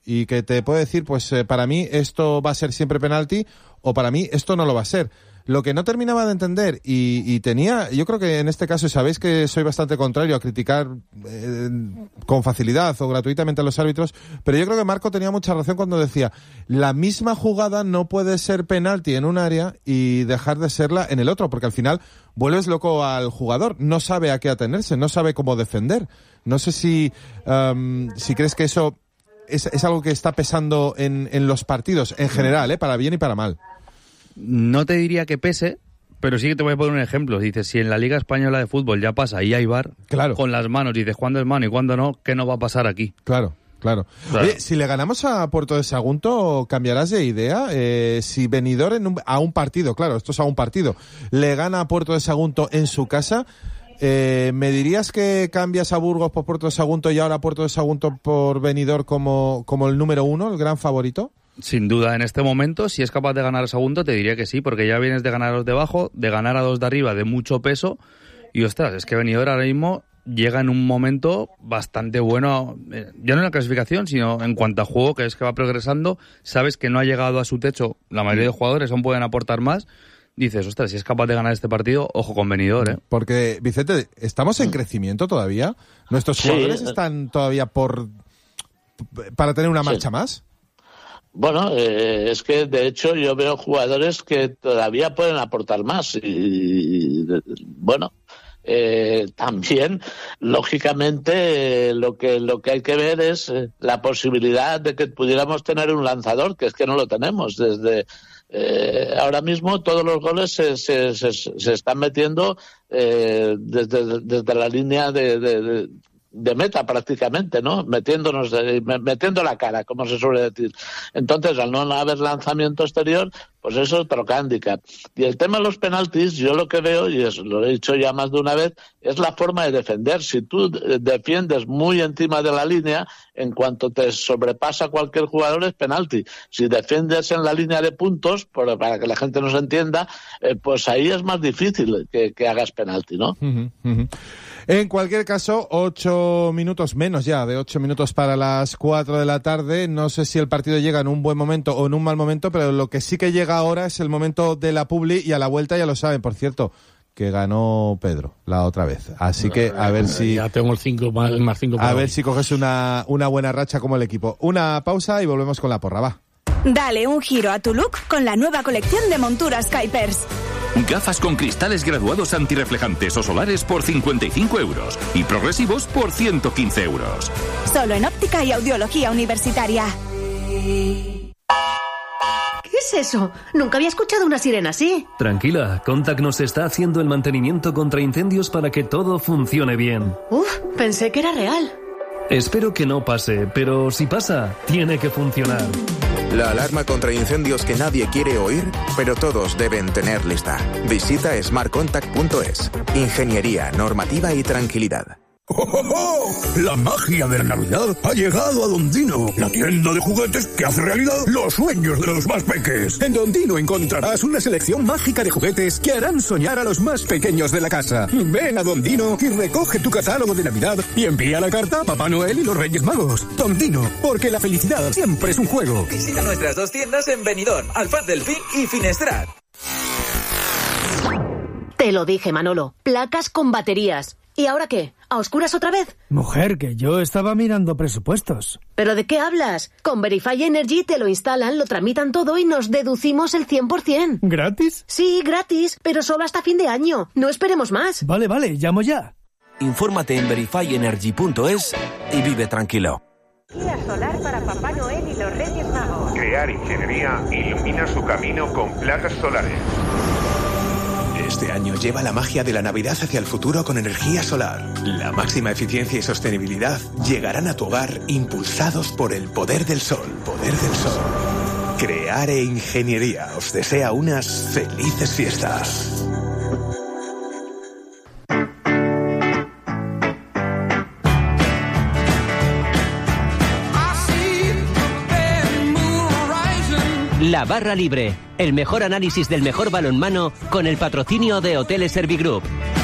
y que te puede decir, pues para mí esto va a ser siempre penalti o para mí esto no lo va a ser. Lo que no terminaba de entender y tenía, yo creo que en este caso, sabéis que soy bastante contrario a criticar con facilidad o gratuitamente a los árbitros, pero yo creo que Marco tenía mucha razón cuando decía, la misma jugada no puede ser penalti en un área y dejar de serla en el otro, porque al final vuelves loco al jugador, no sabe a qué atenerse, no sabe cómo defender. No sé si crees que eso es algo que está pesando en los partidos en general, para bien y para mal. No te diría que pese, pero sí que te voy a poner un ejemplo. Dices, si en la Liga Española de Fútbol ya pasa y hay VAR, claro, con las manos, dices cuándo es mano y cuándo no, ¿qué no va a pasar aquí? Claro. Oye, si le ganamos a Puerto de Sagunto, ¿cambiarás de idea? Si Benidorm a un partido, claro, esto es a un partido, le gana a Puerto de Sagunto en su casa, ¿me dirías que cambias a Burgos por Puerto de Sagunto y ahora Puerto de Sagunto por Benidorm como el número uno, el gran favorito? Sin duda, en este momento, si es capaz de ganar a Sagunto, te diría que sí, porque ya vienes de ganar a los de abajo, de ganar a los de arriba de mucho peso, y ostras, es que Benidorm ahora mismo llega en un momento bastante bueno, ya no en la clasificación, sino en cuanto a juego, que es que va progresando, sabes que no ha llegado a su techo, la mayoría de jugadores aún pueden aportar más, dices, ostras, si es capaz de ganar este partido, ojo con Benidorm, Porque, Vicente, ¿estamos en crecimiento todavía? ¿Nuestros jugadores están todavía para tener una marcha más? Bueno, es que de hecho yo veo jugadores que todavía pueden aportar más y bueno, también lógicamente lo que hay que ver es la posibilidad de que pudiéramos tener un lanzador, que es que no lo tenemos. Desde ahora mismo todos los goles se están metiendo desde la línea de meta prácticamente, ¿no? Metiendo la cara, como se suele decir. Entonces, al no haber lanzamiento exterior, pues eso es otro hándicap. Y el tema de los penaltis, yo lo que veo, y eso lo he dicho ya más de una vez, es la forma de defender. Si tú defiendes muy encima de la línea, en cuanto te sobrepasa cualquier jugador es penalti. Si defiendes en la línea de puntos, para que la gente nos entienda, pues ahí es más difícil que hagas penalti, ¿no? En cualquier caso, 8 minutos menos ya, de 8 minutos para las 4 de la tarde. No sé si el partido llega en un buen momento o en un mal momento, pero lo que sí que llega ahora es el momento de la publi y a la vuelta ya lo saben, por cierto, que ganó Pedro la otra vez. Así que a ver si... Ya tengo el 5 más 5. A ver si coges una buena racha como el equipo. Una pausa y volvemos con la porra, va. Dale un giro a tu look con la nueva colección de monturas Kuipers. Gafas con cristales graduados antirreflejantes o solares por 55 euros y progresivos por 115 euros. Solo en Óptica y Audiología Universitaria. ¿Qué es eso? Nunca había escuchado una sirena así. Tranquila, Contact nos está haciendo el mantenimiento contra incendios para que todo funcione bien. Pensé que era real. Espero que no pase, pero si pasa, tiene que funcionar. La alarma contra incendios que nadie quiere oír, pero todos deben tener lista. Visita smartcontact.es. Ingeniería, normativa y tranquilidad. ¡Oh, oh, oh! La magia de la Navidad ha llegado a Dondino, la tienda de juguetes que hace realidad los sueños de los más peques. En Dondino encontrarás una selección mágica de juguetes que harán soñar a los más pequeños de la casa. Ven a Dondino y recoge tu catálogo de Navidad y envía la carta a Papá Noel y los Reyes Magos. Dondino, porque la felicidad siempre es un juego. Visita nuestras 2 tiendas en Benidorm, Alfaz del Pi y Finestrat. Te lo dije, Manolo. Placas con baterías. ¿Y ahora qué? ¿A oscuras otra vez? Mujer, que yo estaba mirando presupuestos. ¿Pero de qué hablas? Con Verify Energy te lo instalan, lo tramitan todo y nos deducimos el 100%. ¿Gratis? Sí, gratis, pero solo hasta fin de año. No esperemos más. Vale, llamo ya. Infórmate en verifyenergy.es y vive tranquilo. Guía solar para Papá Noel y los Reyes Magos. Crear Ingeniería ilumina su camino con placas solares. Este año lleva la magia de la Navidad hacia el futuro con energía solar. La máxima eficiencia y sostenibilidad llegarán a tu hogar impulsados por el poder del sol. Poder del sol. Creare Ingeniería os desea unas felices fiestas. La Barra Libre, el mejor análisis del mejor balonmano con el patrocinio de Hoteles Servigroup.